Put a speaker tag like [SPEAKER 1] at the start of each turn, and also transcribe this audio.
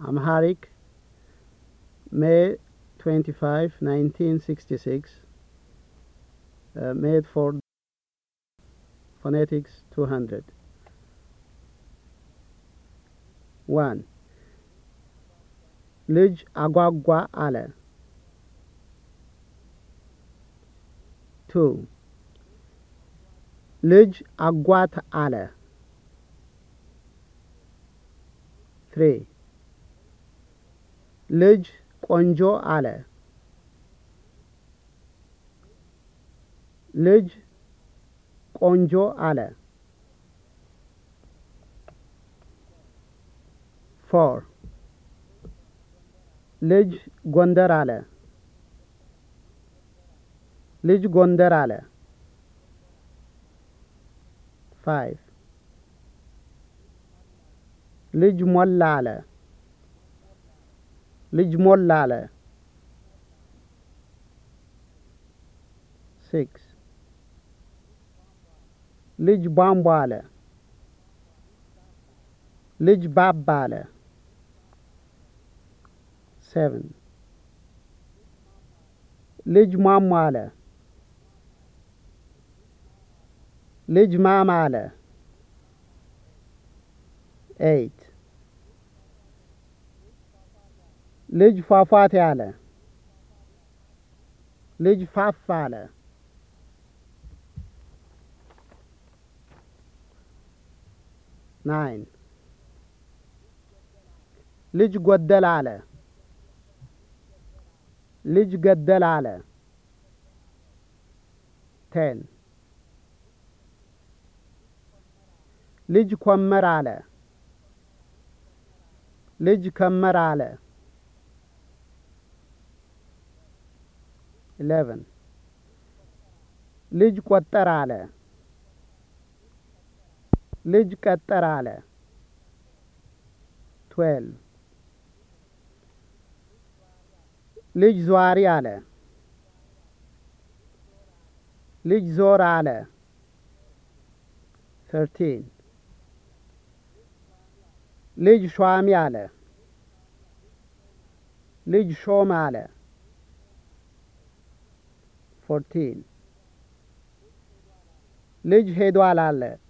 [SPEAKER 1] Amharic, May 25, 1966. Made for Phonetics 200. 1. ልጅ አጓጓ አለ። 2. ልጅ አጓት አለ። 3. ልጅ ቆንጆ አለ። ልጅ ቆንጆ አለ። 4. ልጅ ጎንደር አለ። ልጅ ጎንደር አለ። 5. ልጅ ሞላ አለ። ልጅ ሞላ አለ። 6. ልጅ ቧንቧ አለ። ልጅ ባባ አለ። 7. ልጅ ሟሟ አለ። ልጅ ማማ አለ። 8. ልጅ ፏፏቴ አለ። ልጅ ፋፋ አለ። 9. ልጅ ጐደለ አለ። ልጅ ገደለ አለ። 10. ልጅ ኰመረ አለ። ልጅ ከመረ አለ። 11. ልጅ ቈጠረ አለ። ልጅ ቀጠረ አለ። 12. ልጅ ዟሪ አለ። ልጅ ዞረ አለ። 13. ልጅ ሿሚ አለ። ልጅ ሾመ አለ። 14. ልጅ ሄዷል አለ።